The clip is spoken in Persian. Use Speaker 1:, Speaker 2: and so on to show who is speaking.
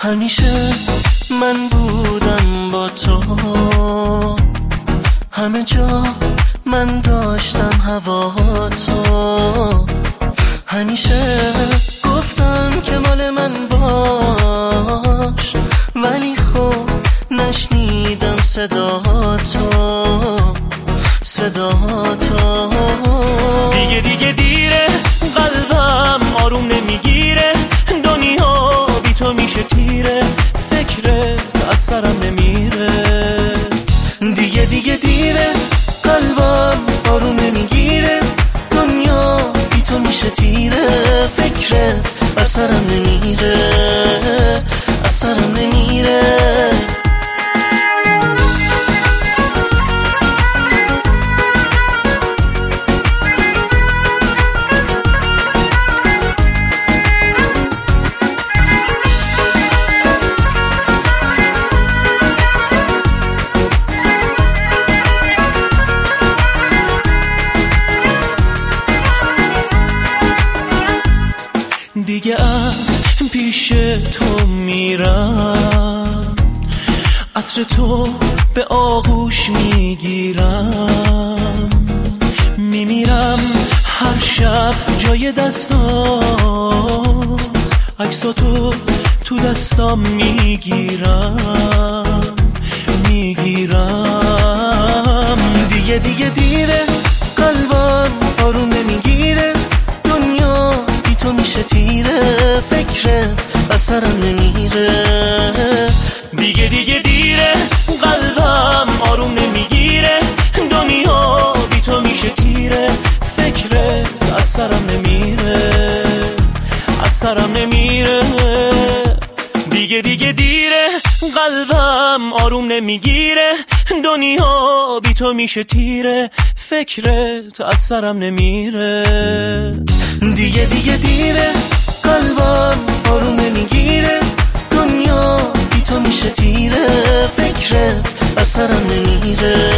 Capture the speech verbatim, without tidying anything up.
Speaker 1: همیشه من بودم با تو، همه جا من داشتم هوا تو. همیشه گفتم که مال من باش، ولی خب نشنیدم صدا تو، صدا تو.
Speaker 2: دیگه دیگه دیره، قلبم آروم نمیگیره، دنیا بی تو میشه تیره، فکرت از سرم نمیره.
Speaker 1: دیگه دیگه دیره، قلبم آروم نمیگیره، دنیا بی تو میشه تیره، فکرت از سرم نمیره، از سرم نمیره.
Speaker 2: دیگه از پیش تو میرم، عطر تو به آغوش میگیرم، میمیرم هر شب جای دستات، عکساتو تو دستام میگیرم، میگیرم.
Speaker 1: دیگه دیگه دیره، قلبم آروم نمیگیره، دنیا بی تو میشه تیره، فکرت از سرم نمیره.
Speaker 2: دیگه دیگه دیره، قلبم آروم نمیگیره، دنیا بی تو میشه تیره، فکرت از سرم نمیره، از سرم نمیره. دیگه دیگه دیره، قلبم آروم نمیگیره، دنیا بی تو میشه تیره، فکرت از سرم نمیره.
Speaker 1: دیگه دیگه دیره، قلبم آروم نمیگیره، دنیا بی تو میشه تیره، فکرت از سرم نمیره.